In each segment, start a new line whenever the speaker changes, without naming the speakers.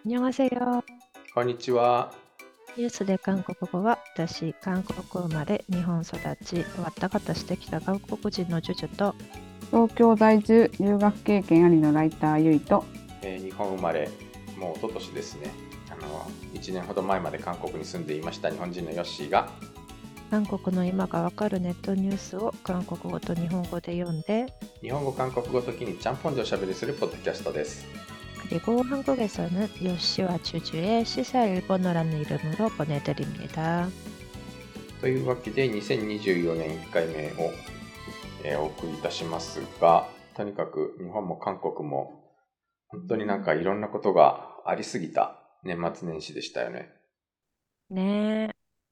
안녕하세요.
こんにちは。
ニュースで韓国語は、私、韓国生まれ、日本育ち、わったかたしてきた韓国人のジュジュと、
東京在住、留学経験ありのライターゆいと、
日本生まれ、もう一昨年ですね。1年ほど前まで韓国に住んでいました日本人のヨッシーが、
韓国の今がわかるネットニュースを韓国語と日本語で読んで、
日本語、韓国語時にちゃんぽんでおしゃべりするポッドキャストです。
그리고 한국에서는 요시와 주주의 시사 일본어라는 이름으로 보내드립니다.
というわけで、2024年1回目を、お送りいたしますが、とにかく日本も韓国も、本当になんかいろんなことがありすぎた年末年始でしたよね。
네,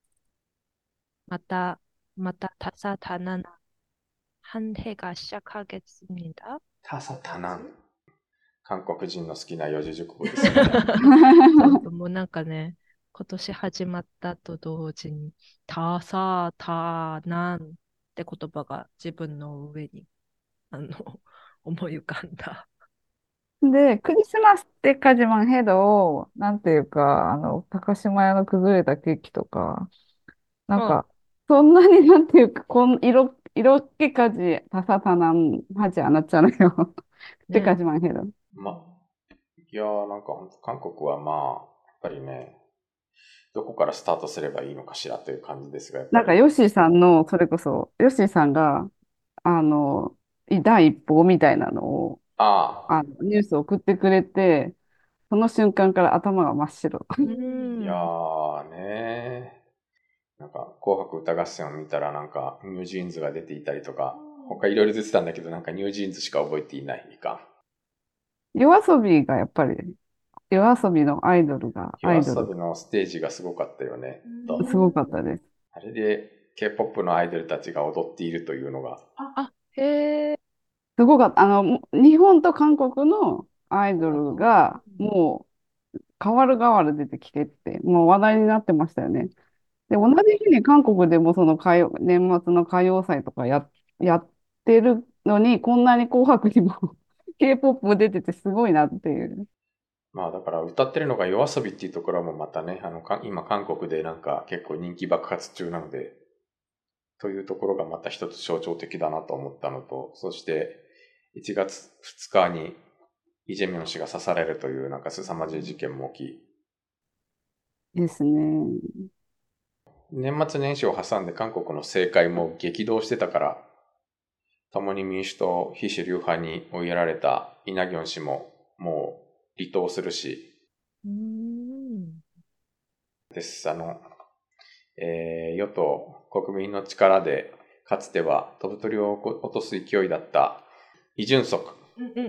마다 다사다난 한 해가 시작하겠습니다.
多差多難。韓国人の好きな四字熟語ですね。
そうもうなんかね、今年始まったと同時に、たさ、たなんって言葉が自分の上に、あの、思い浮かんだ。
で、クリスマスってカジマンヘド、なんていうか、高島屋の崩れたケーキとか、なん
어、
か、そんなになんていうか、色っ気かじ、たさたなんはじゃなっちゃうのよ。ってカ
ね、
ジマンヘド。
いやーなんか本当韓国はまあ、やっぱりね、どこからスタートすればいいのかしらという感じですが、やっぱり、
なんか、ヨッシーさんの、それこそ、ヨッシーさんが、あの、第一報みたいなのを、
あ
ニュースを送ってくれて、その瞬間から頭が真っ白。
いやーねなんか、紅白歌合戦を見たらなんか、ニュージーンズが出ていたりとか、他いろいろ出てたんだけど、なんかニュージーンズしか覚えていない。いか
夜遊びがやっぱり、夜遊びのアイドルが、
夜遊びのステージがすごかったよね。
すごかったです。
あれで K-POP のアイドルたちが踊っているというのが、
あ、へえ、
すごかった。日本と韓国のアイドルが、もう、変わる変わる出てきてって、もう話題になってましたよね。で、同じ日に韓国でもその年末の歌謡祭とかやってるのに、こんなに紅白にもK-POP 出ててすごいなっていう。
まあだから歌ってるのが夜遊びっていうところもまたね、今韓国でなんか結構人気爆発中なので、というところがまた一つ象徴的だなと思ったのと、そして1月2日にイ・ジェミョン氏が刺されるというなんか凄まじい事件も起き、
ですね。
年末年始を挟んで韓国の政界も激動してたから、共に民主党非主流派に追いやられたイ・ナギョン氏ももう離党するし、です。与党国民の力でかつては飛ぶ鳥を落とす勢いだったイ・ジュンソク。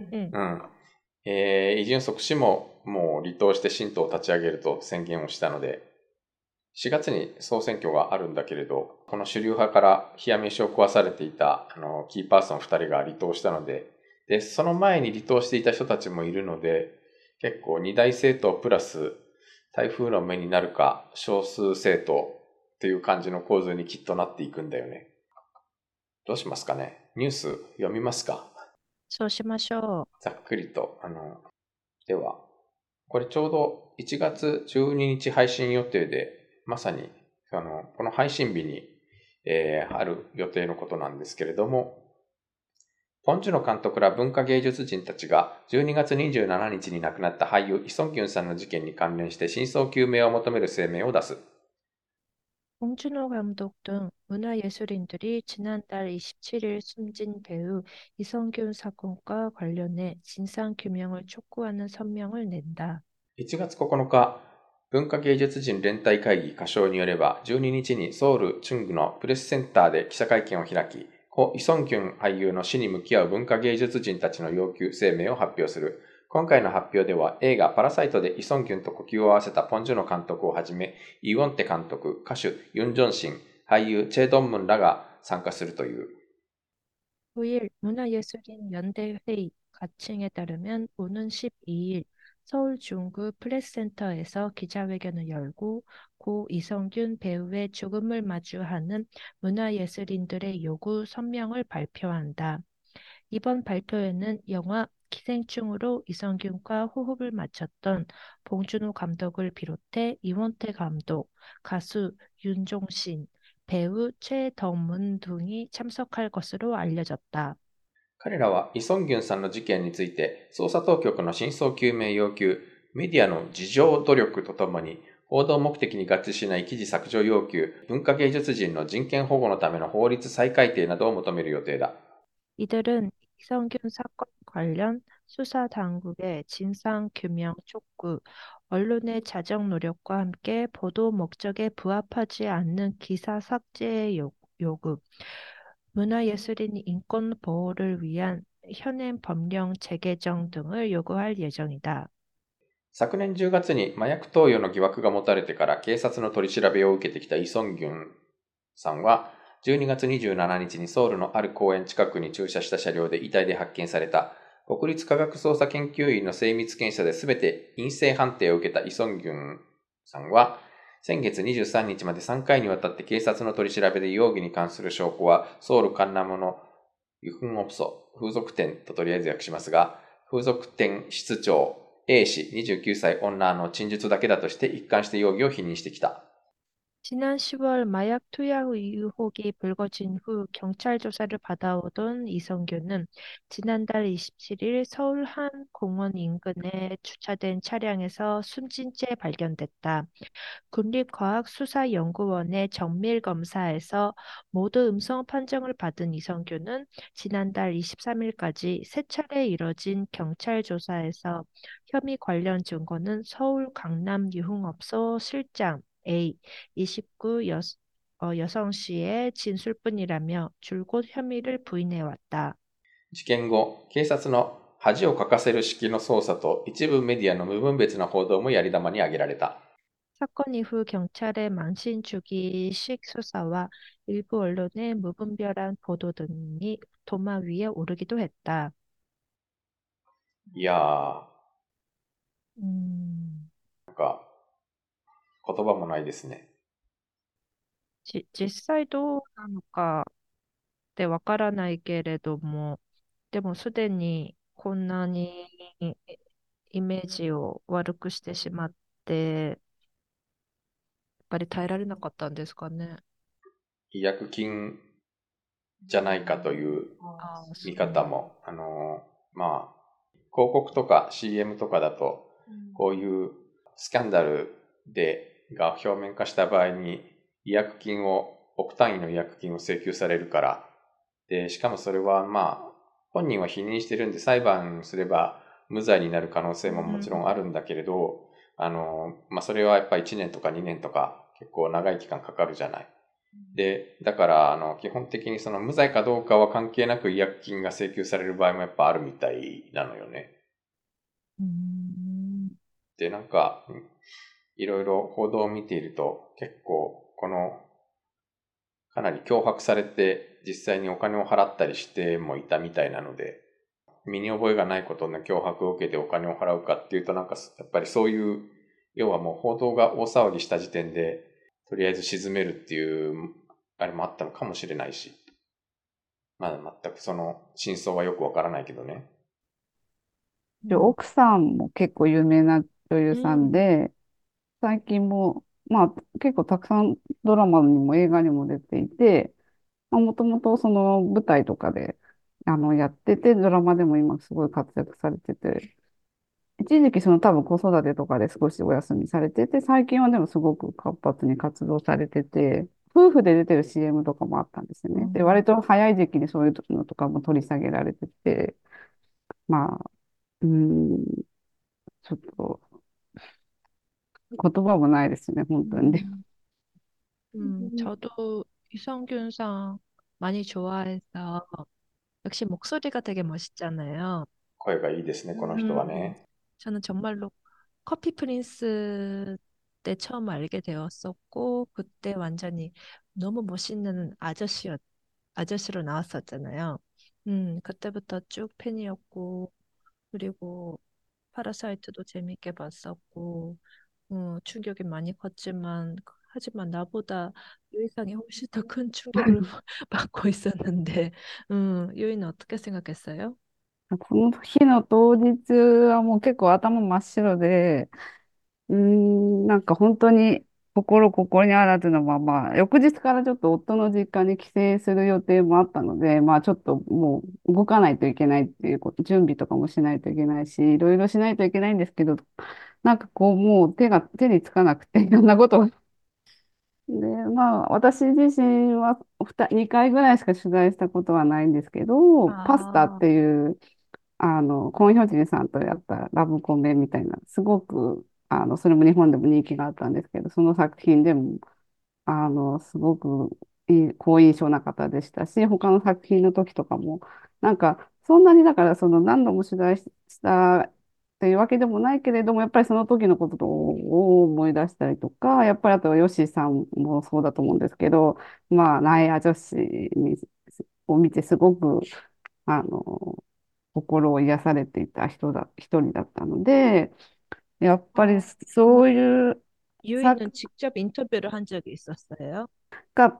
イ・ジュンソク氏ももう離党して新党を立ち上げると宣言をしたので、4月に総選挙があるんだけれど、この主流派から冷や飯を食わされていたキーパーソン2人が離党したので、その前に離党していた人たちもいるので、結構二大政党プラス台風の目になるか少数政党という感じの構図にきっとなっていくんだよね。どうしますかね。ニュース読みますか。
そうしましょう。
ざっくりと。では、これちょうど1月12日配信予定で、まさにこの配信日に、ある予定のことなんですけれども、ポン・ジュノ監督ら文化芸術人たちが12月27日に亡くなった俳優イ・ソンギュンさんの事件に関連して真相究明を求める声明を出す。
봉준호 감독 등 문화예술인들이 지난달 27일 숨진 배우 이성균 사건과 관련해 진상규명을 촉구하는 성명을 낸다.
1月9日、文化芸術人連帯会議仮称によれば、12日にソウル・チュングのプレスセンターで記者会見を開き、故イ・ソンギュン俳優の死に向き合う文化芸術人たちの要求声明を発表する。今回の発表では、映画パラサイトでイ・ソンギュンと呼吸を合わせたポン・ジュノ監督をはじめ、イ・ウォンテ監督、歌手ユン・ジョンシン、俳優チェ・ドンムンらが参加するという。
9일 문화예술인 연대회의 가칭에 따르면 오는 12일 서울 중구 프레스센터에서 기자회견을 열고 고 이성균 배우의 죽음을 마주하는 문화예술인들의 요구 성명을 발표한다. 이번 발표에는 영화 기생충으로 이성균과 호흡을 맞췄던 봉준호 감독을 비롯해 이원태 감독, 가수 윤종신, 배우 최덕문 등이 참석할 것으로 알려졌다.
彼らはイ・ソンギュンさんの事件について、捜査当局の真相究明要求、メディアの自浄努力とともに、報道目的に合致しない記事削除要求、文化芸術人の人権保護のための法律再改定などを求める予定だ。
이들은 이성균 사건 관련 수사 당국의 진상 규명 촉구, 언론의 자정 노력과 함께 보도 목적에 부합하지 않는 기사 삭제 요구, 문화예술인 인권 보호를 위한 현행 법령 재개정 등을 요구할 예정이다.
昨年10月に麻薬投与の疑惑が持たれてから警察の取り調べを受けてきたイ・ソンギュンさんは、12月27日にソウルのある公園近くに駐車した車両で遺体で発見された。国立科学捜査研究院の精密検査で全て陰性判定を受けたイ・ソンギュンさんは、先月23日まで3回にわたって警察の取り調べで容疑に関する証拠はソウルカンナムのユフンオプソ、風俗店ととりあえず訳しますが、風俗店室長 A 氏29歳女の陳述だけだとして一貫して容疑を否認してきた。
지난 10월 마약 투약 의혹이 불거진 후 경찰 조사를 받아오던 이성균은 지난달 27일 서울 한 공원 인근에 주차된 차량에서 숨진 채 발견됐다. 국립과학수사연구원의 정밀검사에서 모두 음성 판정을 받은 이성균은 지난달 23일까지 세 차례 이뤄진 경찰 조사에서 혐의 관련 증거는 서울 강남 유흥업소 실장 A 29 여성씨의 진술뿐이라며 줄곧 혐의를 부인해왔다.
事件後、警察の恥をかかせる式の捜査と一部メディアの無分別な報道もやり玉に挙げられた。
사건 이후 경찰의 망신주기식 수사와 일부 언론의 무분별한 보도 등이 도마 위에 오르기도 했다.
いやー、
음,
なんか言葉もないですね。
実際どうなのかってわからないけれども、でもすでにこんなにイメージを悪くしてしまって、やっぱり耐えられなかったんですかね。
違約金じゃないかという
ああ、
見方も、まあ、広告とか CM とかだと、こういうスキャンダルが表面化した場合に、億単位の違約金を請求されるから、で、しかもそれはまあ、本人は否認してるんで裁判すれば無罪になる可能性ももちろんあるんだけれど、まあそれはやっぱり1年とか2年とか結構長い期間かかるじゃない。で、だから基本的にその無罪かどうかは関係なく違約金が請求される場合もやっぱあるみたいなのよね。で、なんか、いろいろ報道を見ていると結構かなり脅迫されて実際にお金を払ったりしてもいたみたいなので、身に覚えがないことの脅迫を受けてお金を払うかっていうとなんかやっぱりそういう、要はもう報道が大騒ぎした時点でとりあえず沈めるっていうあれもあったのかもしれないし、まだ全くその真相はよくわからないけどね。
で、奥さんも結構有名な女優さんで、最近も、まあ結構たくさんドラマにも映画にも出ていて、もともとその舞台とかでやってて、ドラマでも今すごい活躍されてて、一時期その多分子育てとかで少しお休みされてて、最近はでもすごく活発に活動されてて、夫婦で出てる CM とかもあったんですよね。で、割と早い時期にそういうのとかも取り下げられてて、まあ、ちょっと言葉もないですね、本当にね。
저도 유성균 상 많이 좋아해서 역시 목소리가 되게 멋있잖아요.
声がいいですね、この人はね。
저는 정말로 커피 프린스 때 처음 알게 되었었고 그때 완전히 너무 멋있는 아저씨로 나왔었잖아요. 그때부터 쭉 팬이었고 그리고 파라사이트도 재밌게 봤었고 충격이 많이 컸지만 하지만 나보다 유이상이 훨씬 더 큰 충격을 받고 있었는데 유이는 어떻게 생각했어요?
その日の当日はもう結構頭真っ白で、なんか本当に心ここにあらずのまま、翌日からちょっと夫の実家に帰省する予定もあったので、まあちょっともう動かないといけないっていうこと、準備とかもしないといけないし、いろいろしないといけないんですけど、なんかこうもう手につかなくて、いろんなことが。で、まあ私自身は2回ぐらいしか取材したことはないんですけど、パスタっ
あ
ていう、コン・ヒョジンさんとやったラブコメみたいな、すごく、それも日本でも人気があったんですけど、その作品でも、すごく好印象な方でしたし、他の作品の時とかも、なんか、そんなにだから、その何度も取材したというわけでもないけれども、やっぱりその時のことを思い出したりとか、やっぱりあとはヨッシーさんもそうだと思うんですけど、まあ、ナイア女子を見てすごく、あの、心を癒されていた一人だったので、やっぱり
아, 유,
そういう作
유이는 직접 인터뷰를 한 적이 있었어요?
그러니까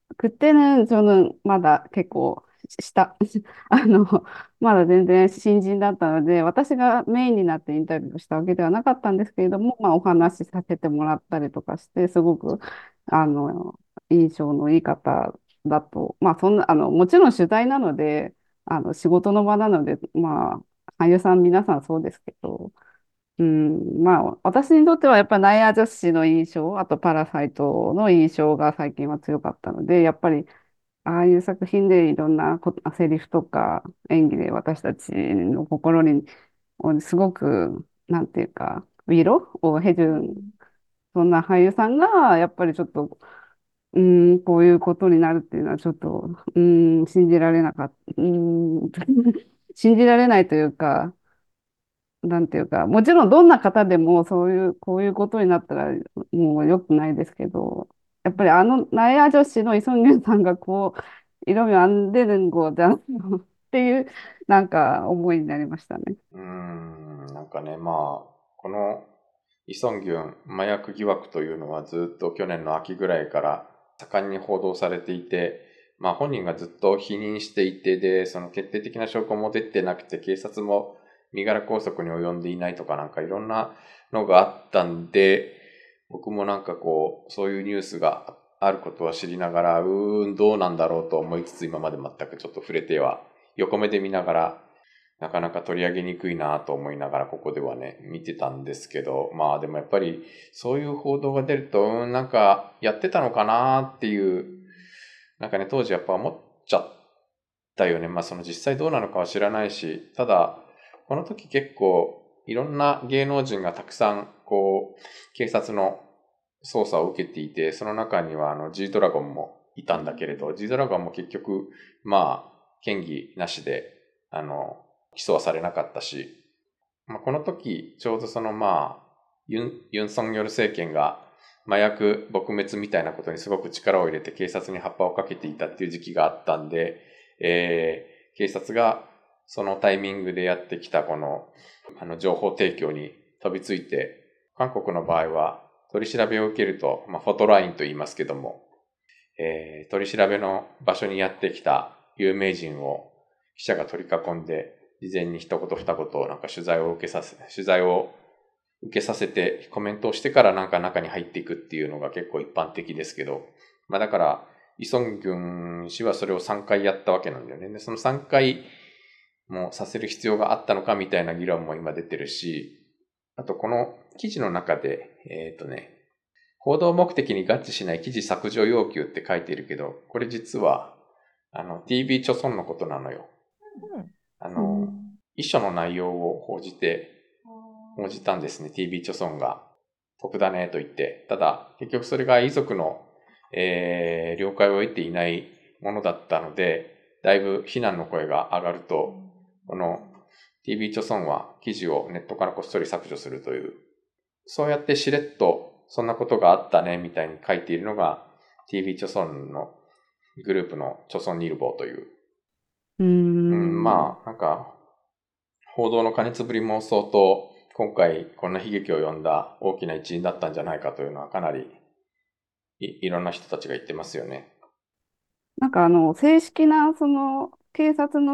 그때는 저는 마다 結構したあのまだ全然新人だったので私がメインになってインタビューをしたわけではなかったんですけれども、まあ、お話しさせてもらったりとかしてすごくあの印象のいい方だと、まあ、そんなもちろん取材なので仕事の場なので、まあ、俳優さん皆さんそうですけど、まあ、私にとってはやっぱりナイア女子の印象、あとパラサイトの印象が最近は強かったので、やっぱりああいう作品でいろんなセリフとか演技で私たちの心にすごく、なんていうか、ウィロを経る、
음,
そんな俳優さんが、やっぱりちょっと、こういうことになるっていうのはちょっと、信じられなかった、信じられないというか、なんていうか、もちろんどんな方でもこういうことになったらもう良くないですけど、やっぱりナイア女子のイ・ソンギュンさんがこう、色味アンデルンゴじゃんっていう、なんか思いになりましたね。
なんかね、まあ、このイ・ソンギュン麻薬疑惑というのはずっと去年の秋ぐらいから盛んに報道されていて、まあ本人がずっと否認していて、で、その決定的な証拠も出てなくて、警察も身柄拘束に及んでいないとかなんかいろんなのがあったんで、僕もなんかこう、そういうニュースがあることは知りながら、どうなんだろうと思いつつ今まで全くちょっと触れては、横目で見ながらなかなか取り上げにくいなと思いながらここではね、見てたんですけど、まあでもやっぱりそういう報道が出ると、なんかやってたのかなっていう、なんかね、当時やっぱ思っちゃったよね。まあその実際どうなのかは知らないし、ただ、この時結構いろんな芸能人がたくさんこう、警察の捜査を受けていて、その中にはG ドラゴンもいたんだけれど、G ドラゴンも結局、まあ、嫌疑なしで、起訴はされなかったし、まあ、この時、ちょうどそのまあ、ユンソンヨル政権が麻薬撲滅みたいなことにすごく力を入れて警察に葉っぱをかけていたっていう時期があったんで、警察がそのタイミングでやってきたこの、情報提供に飛びついて、韓国の場合は取り調べを受けると、まあ、フォトラインと言いますけども、取り調べの場所にやってきた有名人を記者が取り囲んで、事前に一言二言なんか取材を受けさせてコメントをしてからなんか中に入っていくっていうのが結構一般的ですけど、まあだから、イ・ソンギュン氏はそれを3回やったわけなんだよね。で、その3回もさせる必要があったのかみたいな議論も今出てるし、あとこの記事の中で、報道目的に合致しない記事削除要求って書いているけど、これ実は、TV 著村のことなのよ。
음,
あの、
うん
遺書の内容を報じたんですね。TV 著村が。得だねと言って。ただ、結局それが遺族の、了解を得ていないものだったので、だいぶ非難の声が上がると、この TV 著村は記事をネットからこっそり削除するという、そうやってしれっとそんなことがあったねみたいに書いているのが TV 著村のグループの著村ニルボーという、
うーん。
まあなんか報道の過熱ぶりも相当今回こんな悲劇を呼んだ大きな一因だったんじゃないかというのはかなりいろんな人たちが言ってますよね。
なんか正式なその警察の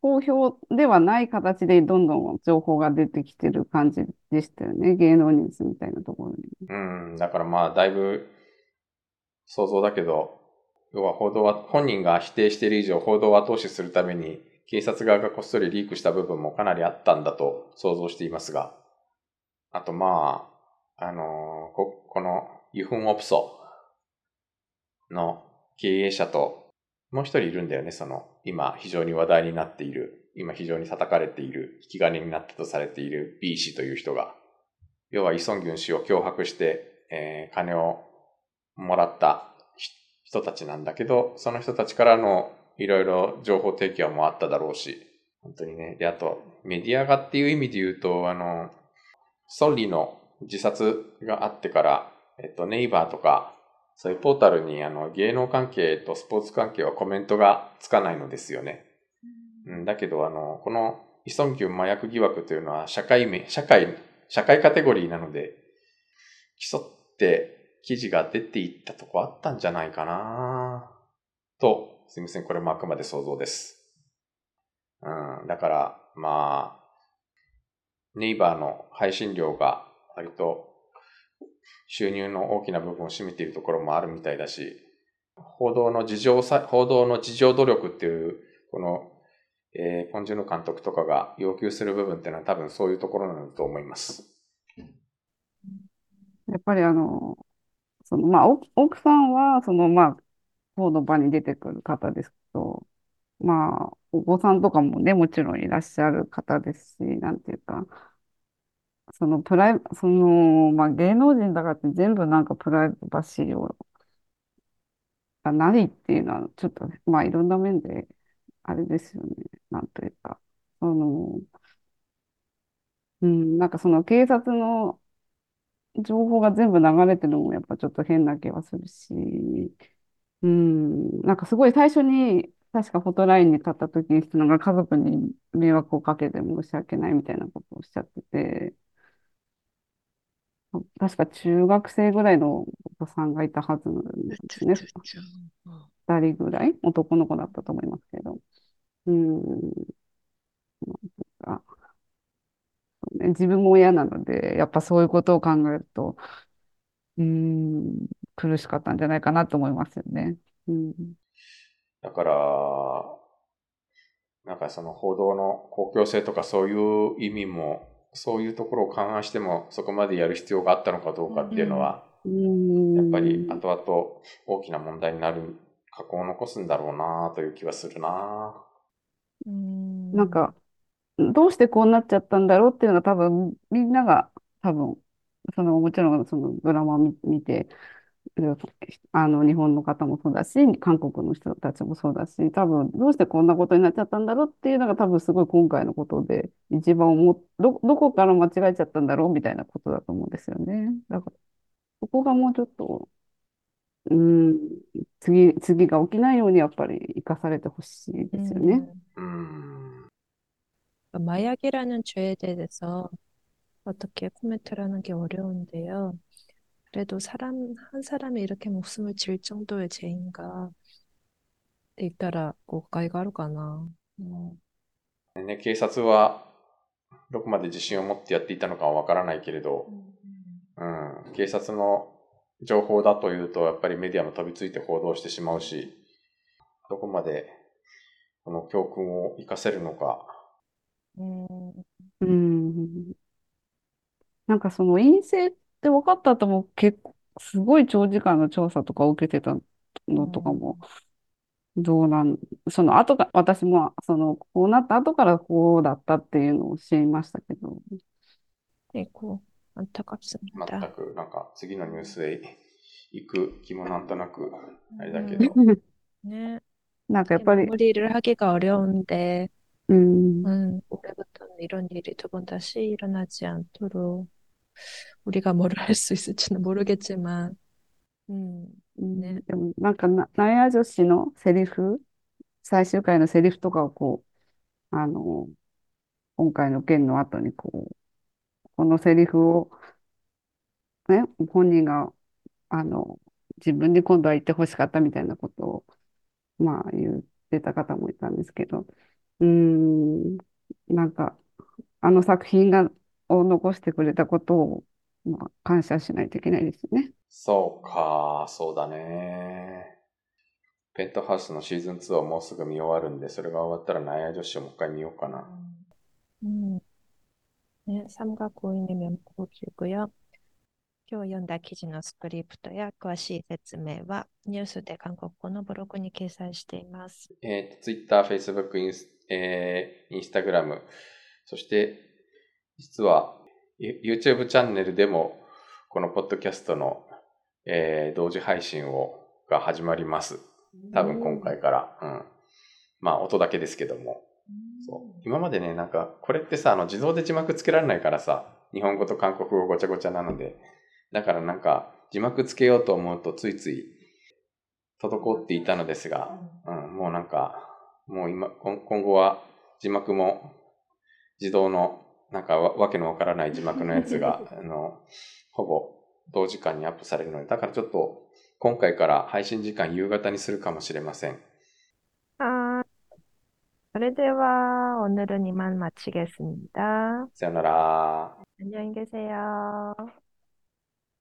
公表ではない形でどんどん情報が出てきてる感じでしたよね。芸能ニュースみたいなところに。
うん、だからまあ、だいぶ想像だけど、要は報道は、本人が否定している以上、報道を後押しするために、警察側がこっそりリークした部分もかなりあったんだと想像していますが、あとまあ、このユフンオプソの経営者と、もう一人いるんだよね、今非常に話題になっている、今非常に叩かれている、引き金になったとされている B 氏という人が、要はイ・ソンギュン氏を脅迫して、金をもらった人たちなんだけど、その人たちからのいろいろ情報提供もあっただろうし、本当にね。で、あと、メディアがっていう意味で言うと、ソンリの自殺があってから、ネイバーとか、そういうポータルに芸能関係とスポーツ関係はコメントがつかないのですよね。うん、だけどこのイ・ソンギュン麻薬疑惑というのは社会カテゴリーなので、競って記事が出ていったとこあったんじゃないかなと、すいません、これもあくまで想像です。うん、だから、まあ、ネイバーの配信料が割と収入の大きな部分を占めているところもあるみたいだし、報道の自助努力っていう、この、ポンジュノ監督とかが要求する部分っていうのは多分そういうところなんだと思います。
やっぱりまあ、奥さんは、まあ、この場に出てくる方ですけど、まあ、お子さんとかもね、もちろんいらっしゃる方ですし、なんていうか、まあ、芸能人だからって全部なんかプライバシーがないっていうのは、ちょっとね、まあ、いろんな面で、あれですよね。なんというか、なんか警察の情報が全部流れてるのもやっぱちょっと変な気はするし、なんかすごい最初に、確かフォトラインに立った時に人が家族に迷惑をかけて申し訳ないみたいなことをおっしゃってて、確か中学生ぐらいのお子さんがいたはずなんですね。二人ぐらい男の子だったと思いますけど。うん、あ、ね、自分も親なので、やっぱそういうことを考えると、うん、苦しかったんじゃないかなと思いますよね。うん、
だから、なんかその報道の公共性とかそういう意味も、そういうところを勘案してもそこまでやる必要があったのかどうかっていうのは、
う
やっぱり
ん、
後々大きな問題になる過去を残すんだろうなという気はするな。
うん。
なんか、どうしてこうなっちゃったんだろうっていうのは多分、みんなが多分、もちろんそのドラマを見て、日本の方もそうだし、韓国の人たちもそうだし、多分、どうしてこんなことになっちゃったんだろうっていうのが多分すごい今回のことで、一番どこから間違えちゃったんだろうみたいなことだと思うんですよね。だから、そこがもうちょっと、うん、次が起きないようにやっぱり生かされてほしいですよね。
음,
うん。
마약이라는 죄에 대해서 어떻게 코멘트를 하는 게 어려운데요. 그래도 한 사람이 이렇게 목숨을 질 정도의 죄인가? って言ったら誤解があるかな。
ね、警察はどこまで自信を持ってやっていたのかはわからないけれど、うん、警察の情報だというと、やっぱりメディアも飛びついて報道してしまうし、どこまでこの教訓を活かせるのか。
음,
うん。なんか陰性って分かった後も結構、すごい長時間の調査とかを受けてたのとか
음,
も、どうなん、その後が、私も、こうなった後からこうだったっていうのを知りましたけど。
아이고,
全
안타깝습니다.
くなんか次のニュースへ行く気もなんとなくあれだけ
음,
ど。
네.
なんかやっ
어떻게
ぱり、
마무리를 하기가 어려운데,
うん、
올해부터는 이런 일이 두 번 다시 일어나지 않도록 우리가 뭐를 할 수 있을지는 모르겠지만, 음, 네.
でもなんかナヤ女子のセリフ、最終回のセリフとかを今回の件の後にこのセリフをね、本人が、あの、自分に今度は言ってほしかったみたいなことを、まあ言ってた方もいたんですけど、 うーん、なんか、あの作品を残してくれたことを、まあ、感謝しないといけないですね。
そうか、そうだね。ペントハウスのシーズン2はもうすぐ見終わるんで、それが終わったらナイア女子をもう一回見ようかな。
うんね、삼가 고인의 명곡이고요. 今日読んだ記事のスクリプトや詳しい説明はニュースで韓国語のブログに掲載しています。
Twitter、Facebook、Instagram、そして、実は YouTube チャンネルでも、このポッドキャストの、同時配信が始まります。多分今回から。うん。まあ、音だけですけども。そう。今までね、なんか、これってさ、自動で字幕つけられないからさ、日本語と韓国語ごちゃごちゃなので、だからなんか、字幕つけようと思うとついつい滞っていたのですが、もうなんか、もう今後は字幕も自動の、なんかわけのわからない字幕のやつが、ほぼ同時間にアップされるので、だからちょっと今回から配信時間夕方にするかもしれません。
아, それでは 오늘은 이만 마치겠습니다.
さよなら。
안녕히 계세요.